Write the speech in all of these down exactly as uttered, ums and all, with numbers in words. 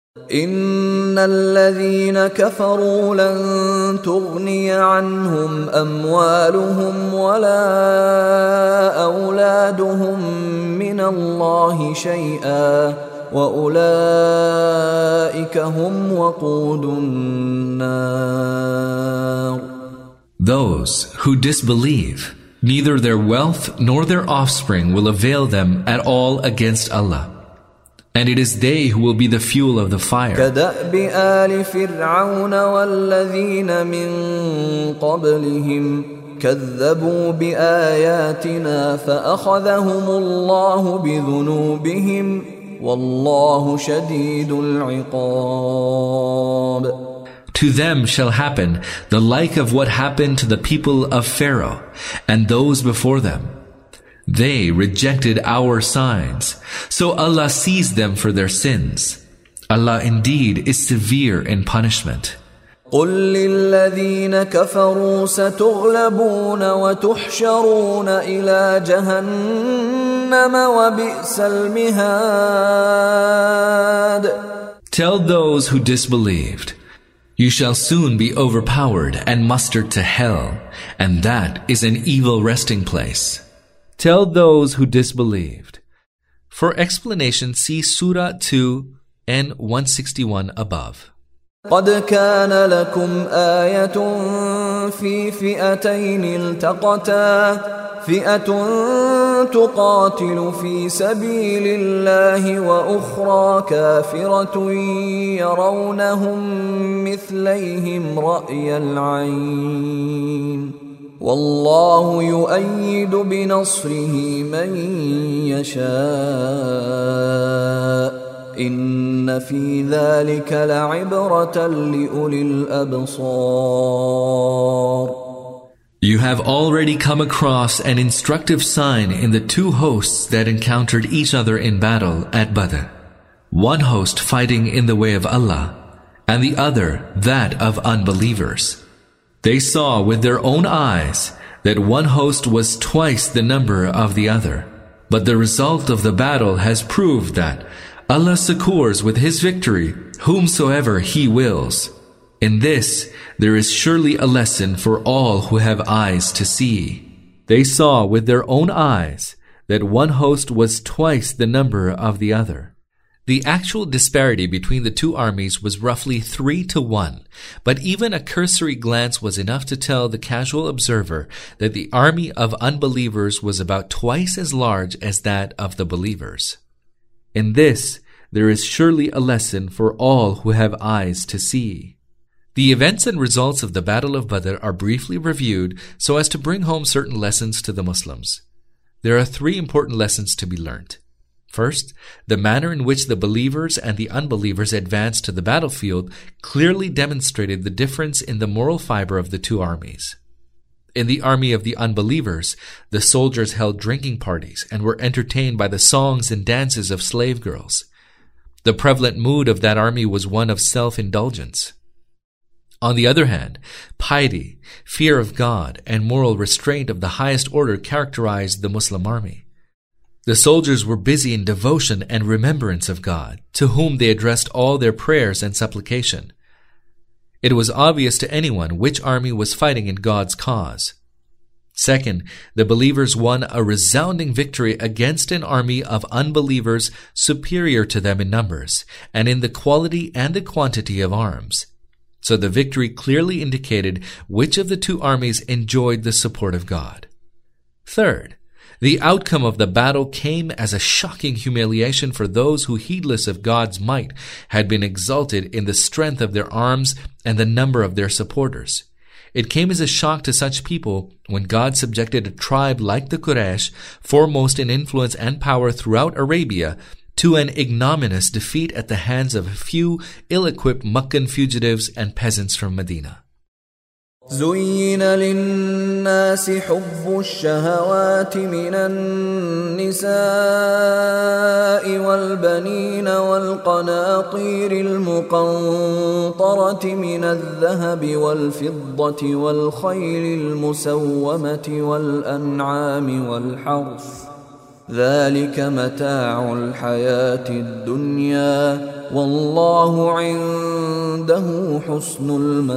إن الذين كفروا لن تغني عنهم أموالهم ولا أولادهم من الله شيئا وأولئك هم وقود النار. Those who disbelieve, neither their wealth nor their offspring will avail them at all against Allah. And it is they who will be the fuel of the fire. كدأب آل فرعون والذين من قبلهم كذبوا بآياتنا فأخذهم الله بذنوبهم والله شديد العقاب. To them shall happen the like of what happened to the people of Pharaoh and those before them. They rejected our signs, so Allah seized them for their sins. Allah indeed is severe in punishment. قل للذين كفروا ستغلبون وتحشرون إلى جهنم وبئس المهاد. Tell those who disbelieved, you shall soon be overpowered and mustered to hell, and that is an evil resting place. Tell those who disbelieved. For explanation, see Surah two and one sixty-one above. قد كان لكم آية في فئتين التقتا فئة تقاتل في سبيل الله وأخرى كافرة يرونهم مثليهم رأي العين والله يؤيد بنصره من يشاء إن في ذلك لعبرة لأولي الأبصار. You have already come across an instructive sign in the two hosts that encountered each other in battle at Badr. One host fighting in the way of Allah, and the other that of unbelievers. They saw with their own eyes that one host was twice the number of the other. But the result of the battle has proved that Allah succors with His victory whomsoever He wills. In this, there is surely a lesson for all who have eyes to see. They saw with their own eyes that one host was twice the number of the other. The actual disparity between the two armies was roughly three to one, but even a cursory glance was enough to tell the casual observer that the army of unbelievers was about twice as large as that of the believers. In this, there is surely a lesson for all who have eyes to see. The events and results of the Battle of Badr are briefly reviewed so as to bring home certain lessons to the Muslims. There are three important lessons to be learnt. First, the manner in which the believers and the unbelievers advanced to the battlefield clearly demonstrated the difference in the moral fiber of the two armies. In the army of the unbelievers, the soldiers held drinking parties and were entertained by the songs and dances of slave girls. The prevalent mood of that army was one of self-indulgence. On the other hand, piety, fear of God, and moral restraint of the highest order characterized the Muslim army. The soldiers were busy in devotion and remembrance of God, to whom they addressed all their prayers and supplication. It was obvious to anyone which army was fighting in God's cause. Second, the believers won a resounding victory against an army of unbelievers superior to them in numbers, and in the quality and the quantity of arms. So the victory clearly indicated which of the two armies enjoyed the support of God. Third, the outcome of the battle came as a shocking humiliation for those who, heedless of God's might, had been exalted in the strength of their arms and the number of their supporters. It came as a shock to such people when God subjected a tribe like the Quraysh, foremost in influence and power throughout Arabia, to an ignominious defeat at the hands of a few ill-equipped Meccan fugitives and peasants from Medina. زين للناس حب الشهوات من النساء والبنين والقناطير المقنطرة من الذهب والفضة والخيل المسومة والأنعام والحرث ذلك متاع الحياة الدنيا والله عنده حسن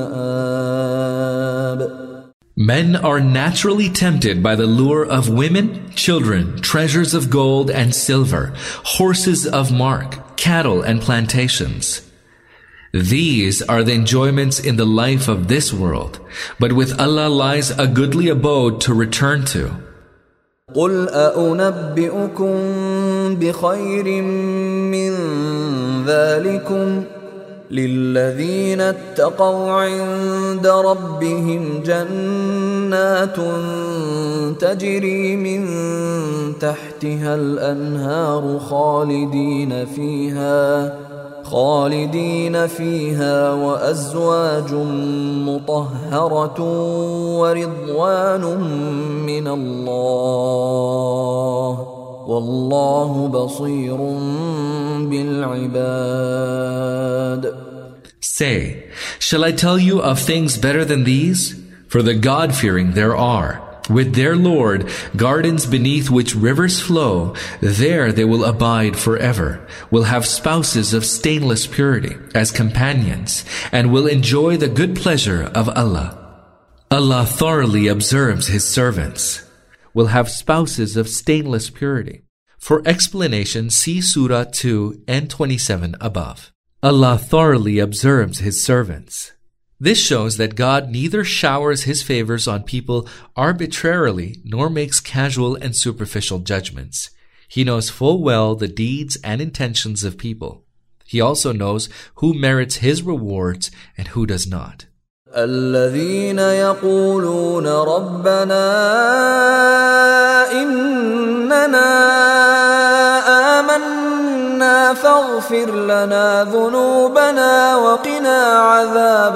المآب. Men are naturally tempted by the lure of women, children, treasures of gold and silver, horses of mark, cattle and plantations. These are the enjoyments in the life of this world, but with Allah lies a goodly abode to return to. قل أأنبئكم بخير من ذلكم للذين اتقوا عند ربهم جنات تجري من تحتها الأنهار خالدين فيها خالدين فيها وأزواج مطهرة ورضوان من الله والله بصير بالعباد. Say, shall I tell you of things better than these? For the God-fearing there are, with their Lord, gardens beneath which rivers flow. There they will abide forever, will have spouses of stainless purity as companions, and will enjoy the good pleasure of Allah. Allah thoroughly observes His servants. Will have spouses of stainless purity. For explanation, see Surah two and twenty-seven above. Allah thoroughly observes His servants. This shows that God neither showers His favors on people arbitrarily nor makes casual and superficial judgments. He knows full well the deeds and intentions of people. He also knows who merits His rewards and who does not. الذين يقولون ربنا إننا آمنا فاغفر لنا ذنوبنا وقنا عذاب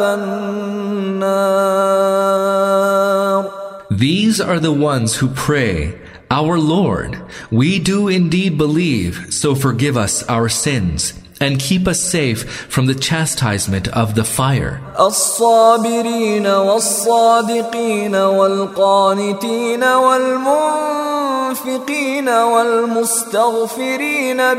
النار. These are the ones who pray, Our Lord, we do indeed believe, so forgive us our sins and keep us safe from the chastisement of the fire. الصابرين والصادقين والقانتين والمنفقين والمستغفرين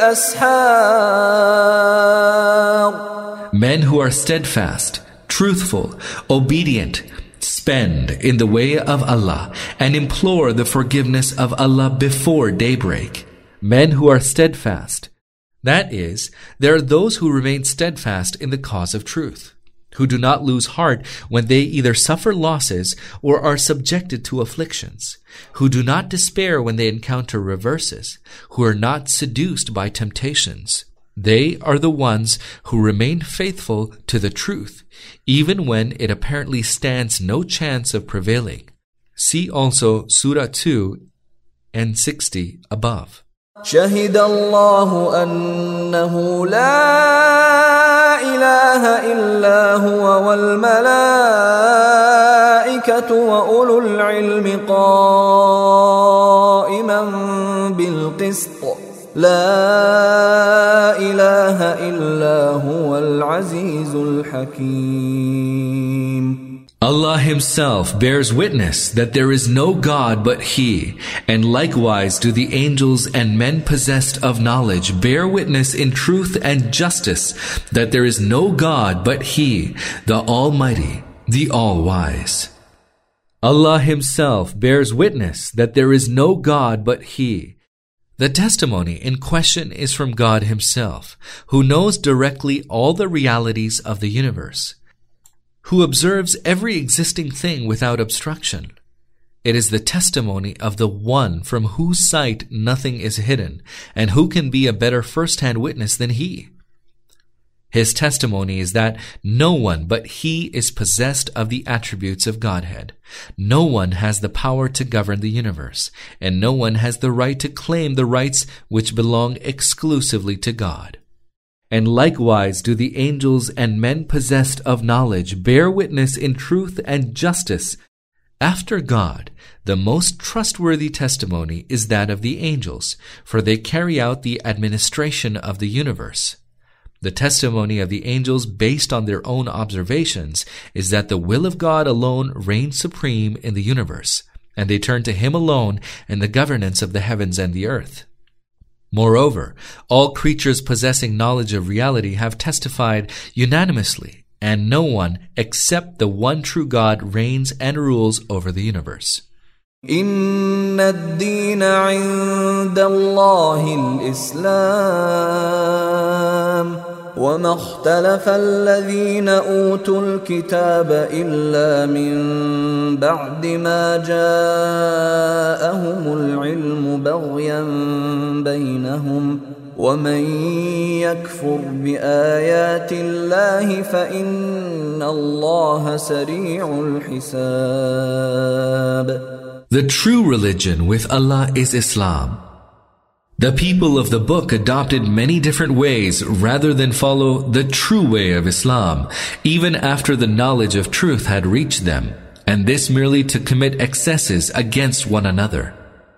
بالأسحار. Men who are steadfast, truthful, obedient, spend in the way of Allah and implore the forgiveness of Allah before daybreak. Men who are steadfast. That is, there are those who remain steadfast in the cause of truth, who do not lose heart when they either suffer losses or are subjected to afflictions, who do not despair when they encounter reverses, who are not seduced by temptations. They are the ones who remain faithful to the truth, even when it apparently stands no chance of prevailing. See also Surah two and sixty above. شهد الله أنه لا إله إلا هو والملائكة وأولو العلم قائما بالقسط لا إله إلا هو العزيز الحكيم. Allah Himself bears witness that there is no God but He, and likewise do the angels and men possessed of knowledge bear witness in truth and justice that there is no God but He, the Almighty, the All-Wise. Allah Himself bears witness that there is no God but He. The testimony in question is from God Himself, who knows directly all the realities of the universe, who observes every existing thing without obstruction. It is the testimony of the One from whose sight nothing is hidden, and who can be a better first-hand witness than He? His testimony is that no one but He is possessed of the attributes of Godhead. No one has the power to govern the universe, and no one has the right to claim the rights which belong exclusively to God. And likewise do the angels and men possessed of knowledge bear witness in truth and justice. After God, the most trustworthy testimony is that of the angels, for they carry out the administration of the universe. The testimony of the angels based on their own observations is that the will of God alone reigns supreme in the universe, and they turn to Him alone in the governance of the heavens and the earth. Moreover, all creatures possessing knowledge of reality have testified unanimously, and no one except the one true God reigns and rules over the universe. إن الدين عند الله الإسلام وما اختلف الذين أوتوا الكتاب إلا من بعد ما جاءهم العلم بغيا بينهم ومن يكفر بآيات الله فإن الله سريع الحساب. The true religion with Allah is Islam. The people of the book adopted many different ways rather than follow the true way of Islam, even after the knowledge of truth had reached them, and this merely to commit excesses against one another.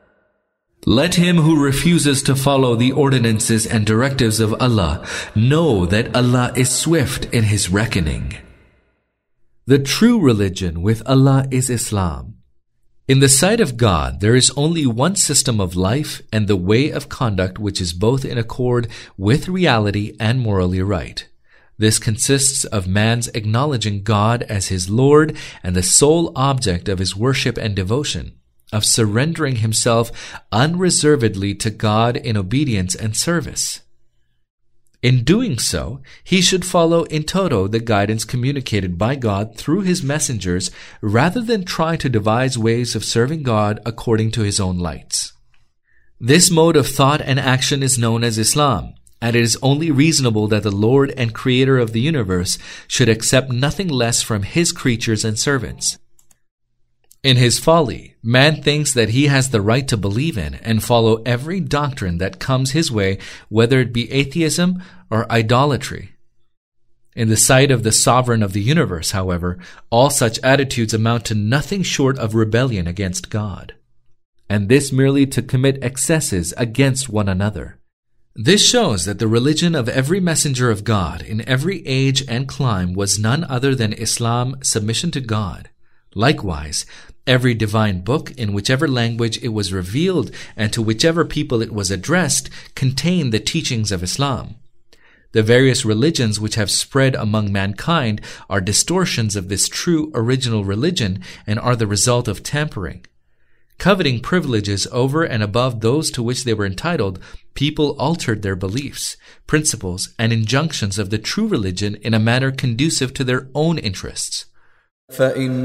Let him who refuses to follow the ordinances and directives of Allah know that Allah is swift in His reckoning. The true religion with Allah is Islam. In the sight of God, there is only one system of life and the way of conduct which is both in accord with reality and morally right. This consists of man's acknowledging God as his Lord and the sole object of his worship and devotion, of surrendering himself unreservedly to God in obedience and service. In doing so, he should follow in toto the guidance communicated by God through His messengers rather than try to devise ways of serving God according to his own lights. This mode of thought and action is known as Islam, and it is only reasonable that the Lord and Creator of the universe should accept nothing less from His creatures and servants. In his folly, man thinks that he has the right to believe in and follow every doctrine that comes his way, whether it be atheism or idolatry. In the sight of the sovereign of the universe, however, all such attitudes amount to nothing short of rebellion against God, and this merely to commit excesses against one another. This shows that the religion of every messenger of God in every age and clime was none other than Islam, submission to God. Likewise, every divine book, in whichever language it was revealed and to whichever people it was addressed, contained the teachings of Islam. The various religions which have spread among mankind are distortions of this true original religion and are the result of tampering. Coveting privileges over and above those to which they were entitled, people altered their beliefs, principles, and injunctions of the true religion in a manner conducive to their own interests. فإن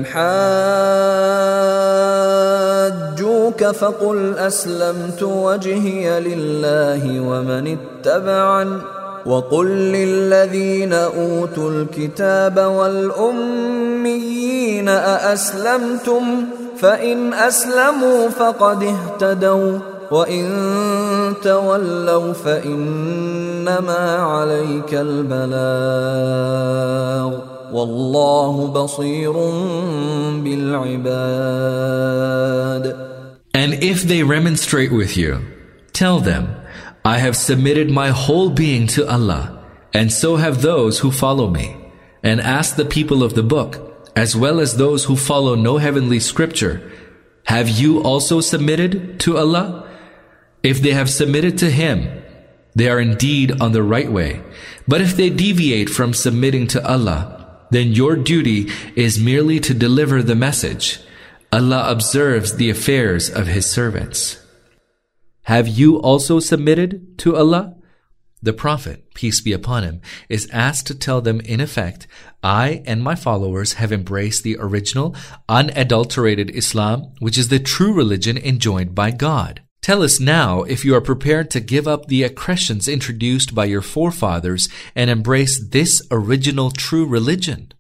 حاجوك فقل أسلمت وجهي لله ومن اتبعني وقل للذين أوتوا الكتاب والأميين أأسلمتم فإن أسلموا فقد اهتدوا وإن تولوا فإنما عليك البلاغ وَاللَّهُ بَصِيرٌ بِالْعِبَادِ. And if they remonstrate with you, tell them, I have submitted my whole being to Allah, and so have those who follow me. And ask the people of the book, as well as those who follow no heavenly scripture, have you also submitted to Allah? If they have submitted to Him, they are indeed on the right way. But if they deviate from submitting to Allah, then your duty is merely to deliver the message. Allah observes the affairs of His servants. Have you also submitted to Allah? The Prophet, peace be upon him, is asked to tell them in effect, I and my followers have embraced the original, unadulterated Islam, which is the true religion enjoined by God. Tell us now if you are prepared to give up the accretions introduced by your forefathers and embrace this original true religion.